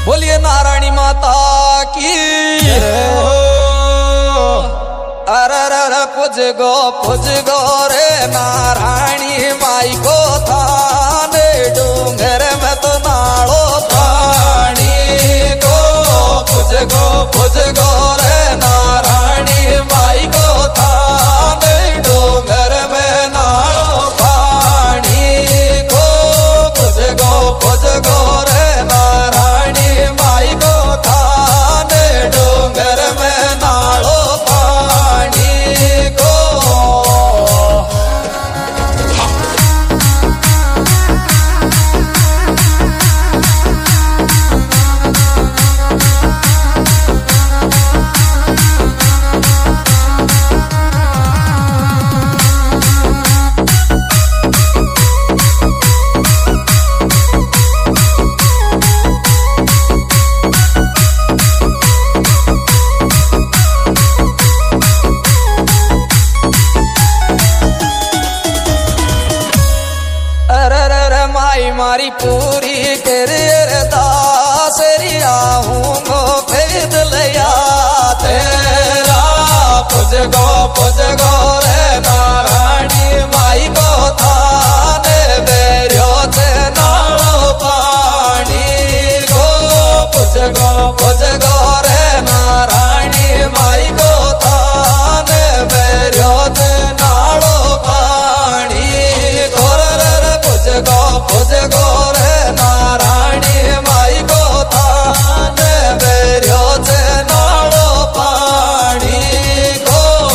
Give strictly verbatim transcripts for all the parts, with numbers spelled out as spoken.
बोलिए नारायणी माता की। अरे अरे पुज गो पुज गो रे नारायणी माई को थाने डूंगर में तो नाड़ो पानी को पुज गो पुज गो रे नारायणी माई को थाने डूंगर में नाड़ो पानी को पुज गो पुज गो रे नारायणी माई को थाने डूंगर में नाड़ो पानी को। माई मारी पूरी कर दासरिया हूँ गो भेद लिया तेरा पुज गो पुज गो रे नारायणी माई को थाने बेरियो से नाड़ो पानी को पुज गो पुज गो रे नारायणी माई को थाने बेरियो से नाड़ो पानी को रे पुज गो पुज गो रे नारायणी माई को थाने बेरियो से नाड़ो पानी को।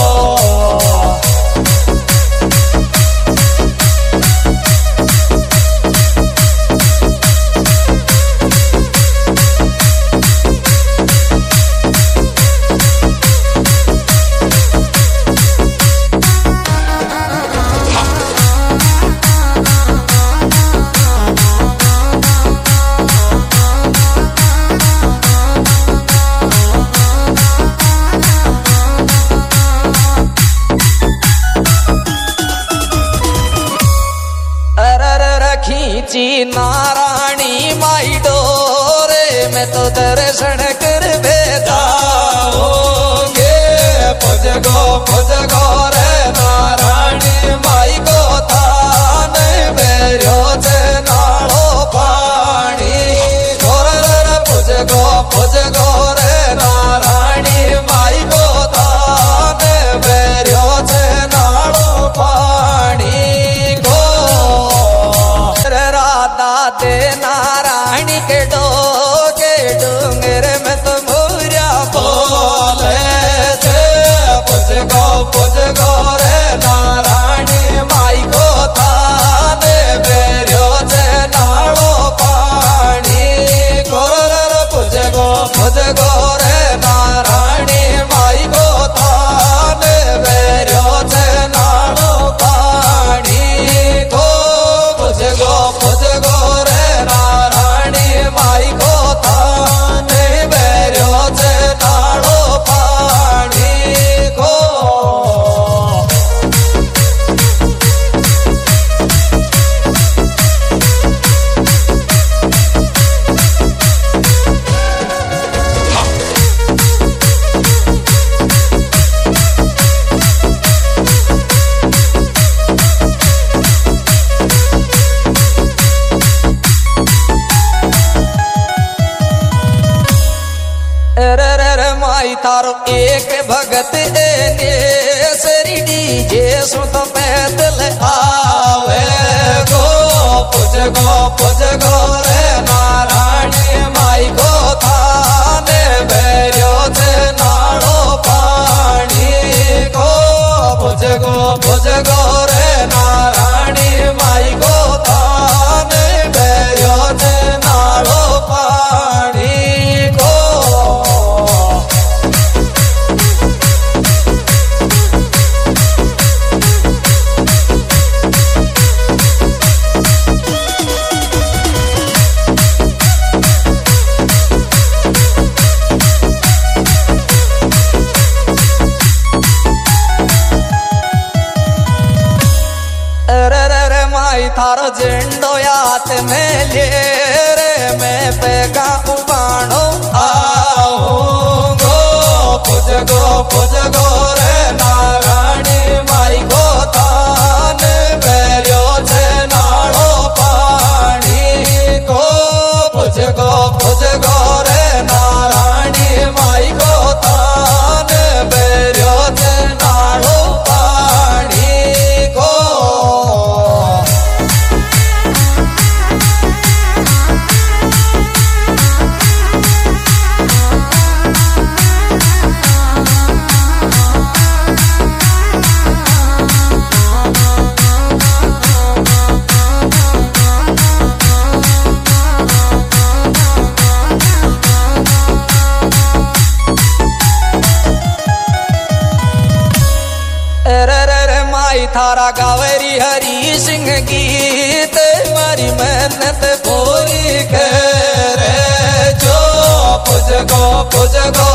खींची नारायणी माई डोरे में तो दर्शन कर भेजा होगे पुज गो पुज गो रे नारायणी माई को थाने बेरियो से नाड़ो पानी गोर पुज गो पुज गो रे नारायणी माई को थाने बेरियो से नाड़ो पानी को। दादे नारायणी के डोके डूंगर में तो मुरिया बोले थे पुज गो पुज गो रे नारायणी माई को थाने बेरियो से नाड़ो पानी को पुज गो पुज गो रे नारायणी माई को थाने बेरियो से नाड़ो पानी को पुज गो पुज गो रे नारायणी माई को थाने बेरियो से नाड़ो पानी को। माई तारो एक भगत ने सरी डीजे सुत पैदल आवे गो पुज गो पुज गो रे नारायणी माई को थाने बेरियो से नाड़ो पानी को पुज गो पुज गो रे नारायणी माई को थाने बेरियो से नाड़ो पानी को। थारो झंडो याद में ले रे मैं पेगा उबाण पुज गो रे नारायणी माई को तान बेरियो ते नाड़ो पानी को थारा गावेरी हरी सिंह गीत मारी मेहनत पूरी करे जो पुज गो पुज गो